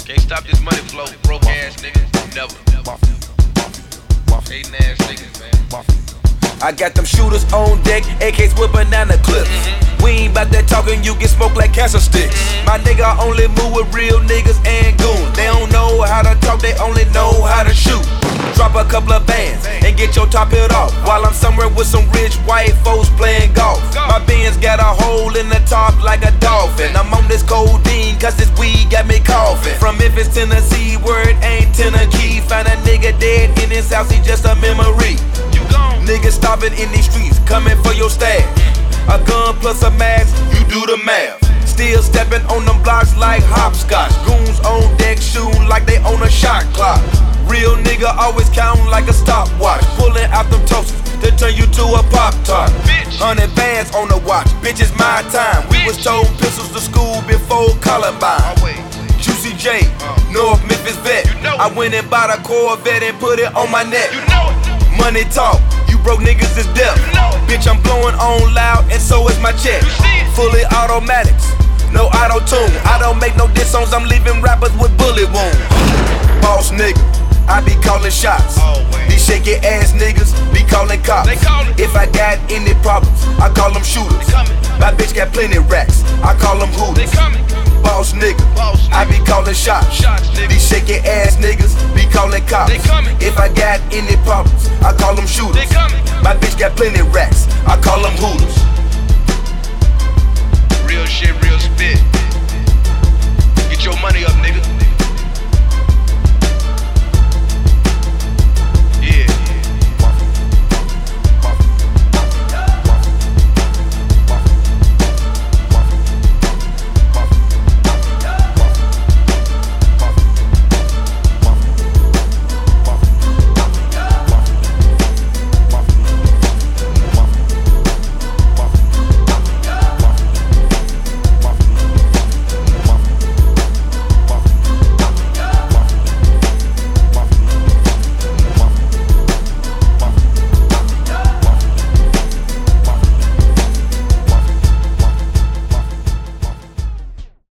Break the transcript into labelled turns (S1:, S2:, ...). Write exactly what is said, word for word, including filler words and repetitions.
S1: Can't stop this money flow, broke ass niggas. Never. Hating ass niggas, man.
S2: I got them shooters on deck, A Ks with banana clips. Mm-hmm. We ain't bout that talking, you get smoked like cancer sticks. Mm-hmm. My nigga only move with real niggas and goons. They don't know how to talk, they only know how to shoot. Drop a couple of bands and get your top hit off, while I'm somewhere with some rich white folks playing golf. My Benz got a hole in the top like a dolphin. I'm on this codeine cause this weed got me coughing. From Memphis, Tennessee, word ain't Tennessee. Find a nigga dead in his house, he just a memory.
S1: You gone.
S2: Niggas stopping in these streets, coming for your stash. A gun plus a mask, you do the math. Still stepping on them blocks like hopscotch. Goons on deck shooting like they own a shot clock. Real nigga always counting like a stopwatch. Pulling out them toasters to turn you to a Pop-Tart. Hundred bands on the watch, bitch, it's my time. We was told pistols to school before Columbine. Juicy J, North Memphis vet. I went and bought a Corvette and put it on my neck. Money talk, you broke niggas is deaf. Bitch, I'm blowing on loud and so is my check. Fully automatics, no auto-tune. I don't make no diss songs, I'm leaving rappers with bullet wounds. Boss nigga, I be calling shots. These shaky ass niggas be calling cops. If I got any problems, I call them shooters. My bitch got plenty racks, I call them hooters. Boss nigga, I be calling shots. These shaky ass niggas be calling cops. If I got any problems, I call them shooters. My bitch got plenty racks, I call them hooters.